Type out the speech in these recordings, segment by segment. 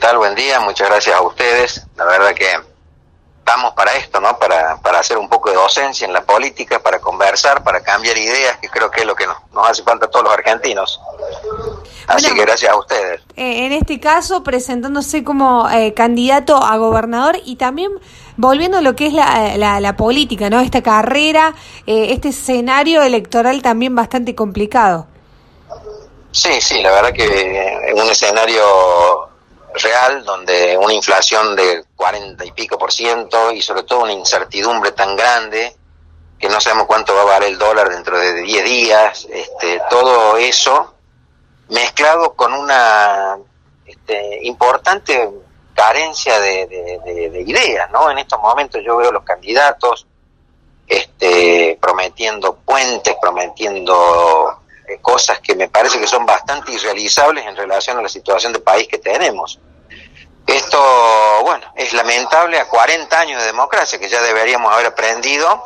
tal? Buen día, muchas gracias a ustedes. La verdad que estamos para esto, ¿no? Para hacer un poco de docencia en la política, para conversar, para cambiar ideas, que creo que es lo que nos hace falta a todos los argentinos. Así que gracias a ustedes. En este caso, presentándose como candidato a gobernador y también volviendo a lo que es la política, ¿no? Esta carrera, este escenario electoral también bastante complicado. Sí, la verdad que es un escenario real donde una inflación de 40 y pico % y sobre todo una incertidumbre tan grande que no sabemos cuánto va a valer el dólar dentro de 10 días, todo eso mezclado con una importante carencia de ideas, ¿no? En estos momentos yo veo los candidatos prometiendo puentes, prometiendo cosas que me parece que son bastante irrealizables en relación a la situación de país que tenemos. Esto, bueno, es lamentable a 40 años de democracia, que ya deberíamos haber aprendido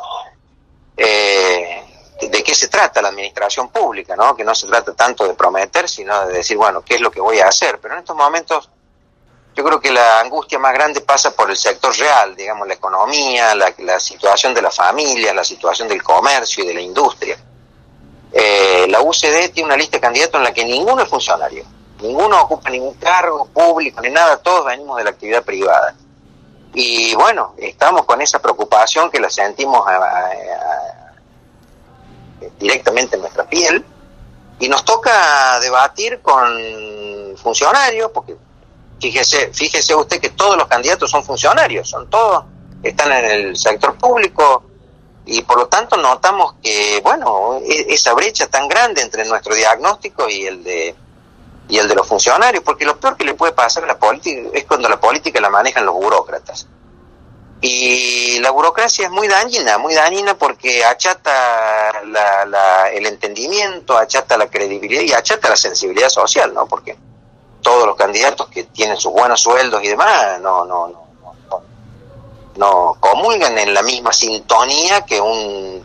de qué se trata la administración pública, ¿no? Que no se trata tanto de prometer, sino de decir, bueno, ¿qué es lo que voy a hacer? Pero en estos momentos yo creo que la angustia más grande pasa por el sector real, digamos, la economía, la situación de la familia, la situación del comercio y de la industria. La UCD tiene una lista de candidatos en la que ninguno es funcionario, ninguno ocupa ningún cargo público ni nada, todos venimos de la actividad privada. Y bueno, estamos con esa preocupación que la sentimos directamente en nuestra piel y nos toca debatir con funcionarios, porque fíjese usted que todos los candidatos son funcionarios, están en el sector público. Y por lo tanto notamos que, bueno, esa brecha tan grande entre nuestro diagnóstico y el de los funcionarios, porque lo peor que le puede pasar a la política es cuando la política la manejan los burócratas. Y la burocracia es muy dañina porque achata el entendimiento, achata la credibilidad y achata la sensibilidad social, ¿no? Porque todos los candidatos que tienen sus buenos sueldos y demás no comulgan en la misma sintonía que un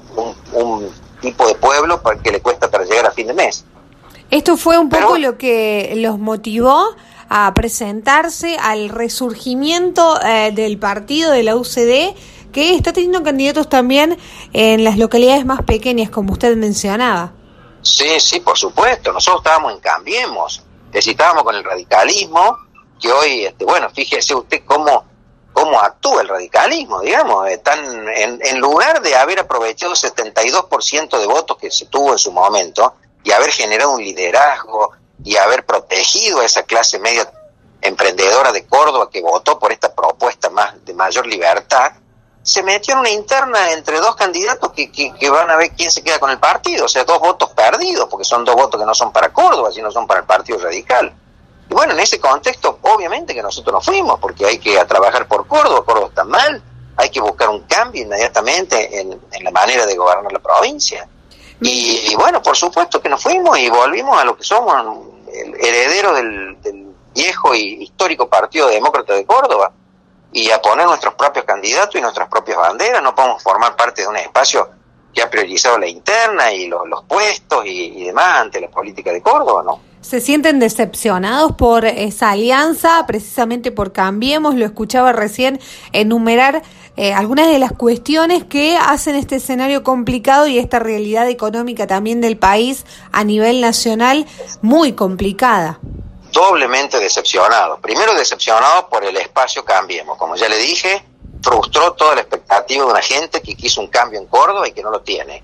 tipo de pueblo que le cuesta para llegar a fin de mes. Esto fue un poco lo que los motivó a presentarse al resurgimiento del partido de la UCD, que está teniendo candidatos también en las localidades más pequeñas, como usted mencionaba. Sí, por supuesto. Nosotros estábamos en Cambiemos, estábamos con el radicalismo, que hoy, bueno, fíjese usted cómo actúa el radicalismo, digamos. En lugar de haber aprovechado el 72% de votos que se tuvo en su momento y haber generado un liderazgo y haber protegido a esa clase media emprendedora de Córdoba que votó por esta propuesta de mayor libertad, se metió en una interna entre dos candidatos que van a ver quién se queda con el partido, o sea, 2 votos perdidos, porque son 2 votos que no son para Córdoba, sino son para el Partido Radical. Y bueno, en ese contexto, obviamente que nosotros nos fuimos, porque hay que trabajar por Córdoba está mal, hay que buscar un cambio inmediatamente en la manera de gobernar la provincia. Y bueno, por supuesto que nos fuimos y volvimos a lo que somos, el heredero del viejo y histórico Partido Demócrata de Córdoba, y a poner nuestros propios candidatos y nuestras propias banderas. No podemos formar parte de un espacio que ha priorizado la interna y los puestos y demás ante la política de Córdoba, ¿no? ¿Se sienten decepcionados por esa alianza, precisamente por Cambiemos? Lo escuchaba recién enumerar algunas de las cuestiones que hacen este escenario complicado y esta realidad económica también del país a nivel nacional muy complicada. Doblemente decepcionados. Primero decepcionados por el espacio Cambiemos. Como ya le dije, frustró toda la expectativa de una gente que quiso un cambio en Córdoba y que no lo tiene,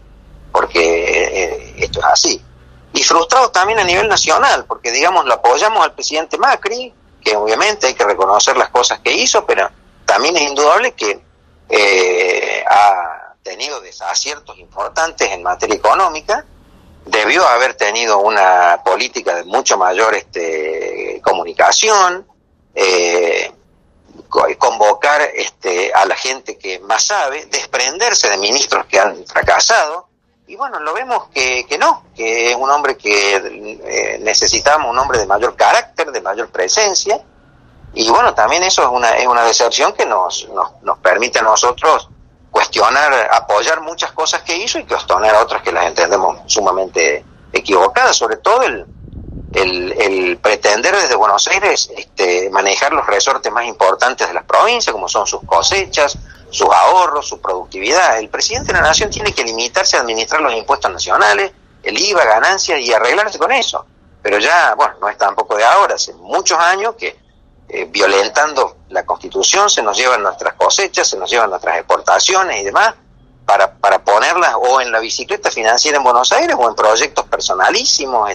porque esto es así. Y frustrados también a nivel nacional, porque digamos lo apoyamos al presidente Macri, que obviamente hay que reconocer las cosas que hizo, pero también es indudable que ha tenido desaciertos importantes en materia económica. Debió haber tenido una política de mucho mayor comunicación, convocar a la gente que más sabe, desprenderse de ministros que han fracasado. Y bueno, lo vemos que no, que es un hombre que necesitamos, un hombre de mayor carácter, de mayor presencia. Y bueno, también eso es una decepción que nos permite a nosotros cuestionar, apoyar muchas cosas que hizo y cuestionar otras que las entendemos sumamente equivocadas, sobre todo el pretender desde Buenos Aires manejar los resortes más importantes de las provincias, como son sus cosechas, sus ahorros, su productividad. El presidente de la Nación tiene que limitarse a administrar los impuestos nacionales, el IVA, ganancias, y arreglarse con eso. Pero ya, bueno, no es tampoco de ahora, hace muchos años que violentando la Constitución se nos llevan nuestras cosechas, se nos llevan nuestras exportaciones y demás, para ponerlas o en la bicicleta financiera en Buenos Aires o en proyectos personalísimos,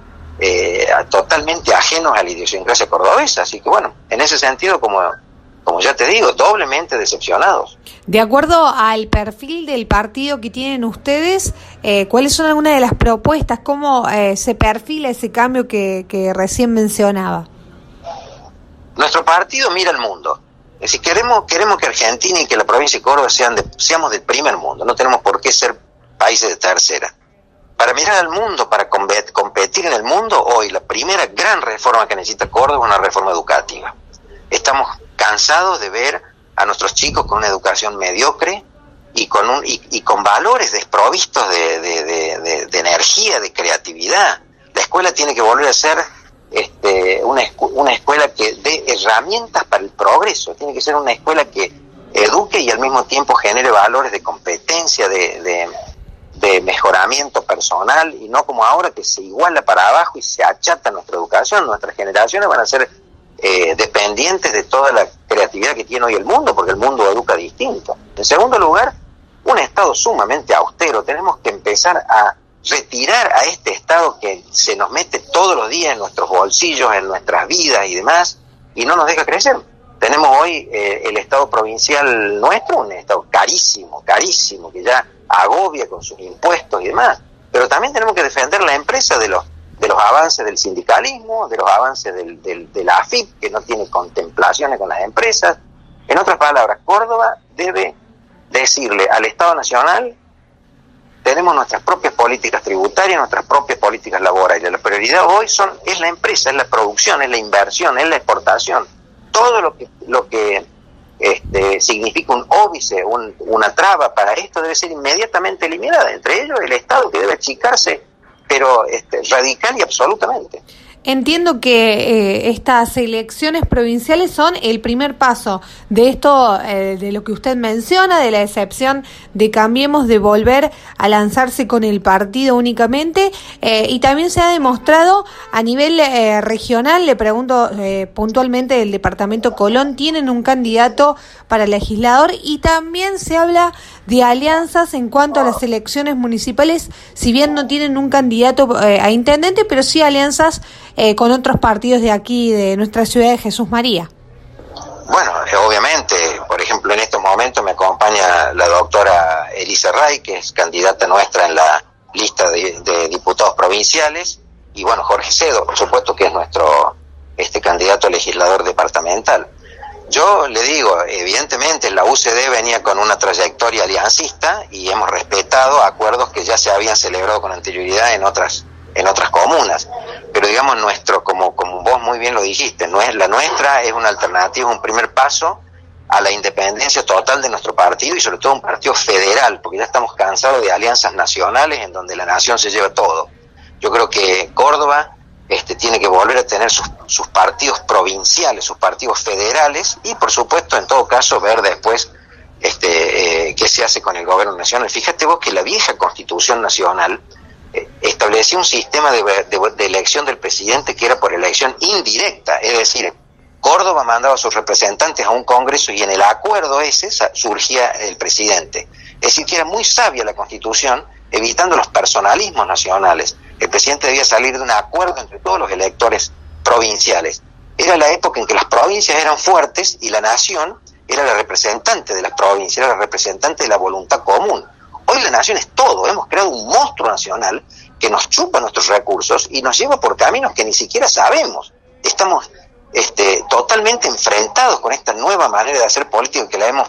totalmente ajenos a la idiosincrasia cordobesa. Así que bueno, en ese sentido, como ya te digo, doblemente decepcionados. De acuerdo al perfil del partido que tienen ustedes, ¿cuáles son algunas de las propuestas? ¿Cómo se perfila ese cambio que recién mencionaba? Nuestro partido mira al mundo. Es decir, queremos que Argentina y que la provincia de Córdoba seamos del primer mundo. No tenemos por qué ser países de tercera. Para mirar al mundo, para competir en el mundo, hoy la primera gran reforma que necesita Córdoba es una reforma educativa. Estamos cansados de ver a nuestros chicos con una educación mediocre y con valores desprovistos de energía, de creatividad. La escuela tiene que volver a ser una escuela que dé herramientas para el progreso. Tiene que ser una escuela que eduque y al mismo tiempo genere valores de competencia, de mejoramiento personal, y no como ahora que se iguala para abajo y se achata nuestra educación. Nuestras generaciones van a ser dependientes de toda la creatividad que tiene hoy el mundo, porque el mundo educa distinto. En segundo lugar, un Estado sumamente austero. Tenemos que empezar a retirar a este Estado que se nos mete todos los días en nuestros bolsillos, en nuestras vidas y demás, y no nos deja crecer. Tenemos hoy el Estado provincial nuestro, un Estado carísimo, que ya agobia con sus impuestos y demás, pero también tenemos que defender la empresa de los avances del sindicalismo, de los avances de la AFIP, que no tiene contemplaciones con las empresas. En otras palabras, Córdoba debe decirle al Estado Nacional: tenemos nuestras propias políticas tributarias, nuestras propias políticas laborales. La prioridad hoy es la empresa, es la producción, es la inversión, es la exportación. Todo lo que significa un óbice, una traba para esto debe ser inmediatamente eliminada. Entre ellos el Estado, que debe achicarse, pero radical y absolutamente. Entiendo que estas elecciones provinciales son el primer paso de esto, de lo que usted menciona, de la excepción de Cambiemos, de volver a lanzarse con el partido únicamente, y también se ha demostrado a nivel regional. Le pregunto puntualmente del departamento Colón, tienen un candidato para legislador, y también se habla de alianzas en cuanto a las elecciones municipales, si bien no tienen un candidato a intendente, pero sí alianzas con otros partidos de aquí, de nuestra ciudad de Jesús María. Bueno, obviamente, por ejemplo, en estos momentos me acompaña la doctora Elisa Ray, que es candidata nuestra en la lista de diputados provinciales, y bueno, Jorge Cedo, por supuesto, que es nuestro candidato a legislador departamental. Yo le digo, evidentemente la UCD venía con una trayectoria aliancista y hemos respetado acuerdos que ya se habían celebrado con anterioridad en otras comunas, pero digamos como vos muy bien lo dijiste, la nuestra es una alternativa, un primer paso a la independencia total de nuestro partido, y sobre todo un partido federal, porque ya estamos cansados de alianzas nacionales en donde la nación se lleva todo. Yo creo que Córdoba tiene que volver a tener sus partidos provinciales, sus partidos federales, y por supuesto, en todo caso, ver después qué se hace con el gobierno nacional. Fíjate vos que la vieja Constitución Nacional establecía un sistema de elección del presidente que era por elección indirecta, es decir, Córdoba mandaba a sus representantes a un congreso y en el acuerdo ese surgía el presidente. Es decir, que era muy sabia la Constitución, evitando los personalismos nacionales. El presidente debía salir de un acuerdo entre todos los electores provinciales. Era la época en que las provincias eran fuertes y la nación era la representante de las provincias, era la representante de la voluntad común. Hoy la nación es todo. Hemos creado un monstruo nacional que nos chupa nuestros recursos y nos lleva por caminos que ni siquiera sabemos. Estamos totalmente enfrentados con esta nueva manera de hacer política que la hemos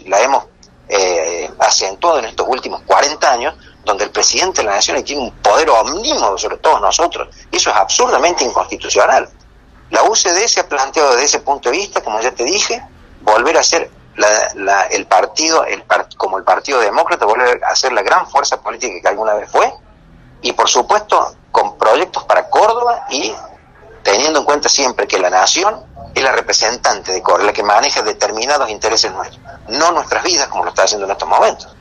acentuado en estos últimos 40 años, donde el presidente de la nación tiene un poder omnímodo sobre todos nosotros. Y eso es absurdamente inconstitucional. La UCD se ha planteado desde ese punto de vista, como ya te dije, volver a ser el partido demócrata, volver a ser la gran fuerza política que alguna vez fue, y por supuesto con proyectos para Córdoba y teniendo en cuenta siempre que la nación es la representante de Córdoba, la que maneja determinados intereses nuestros, no nuestras vidas como lo está haciendo en estos momentos.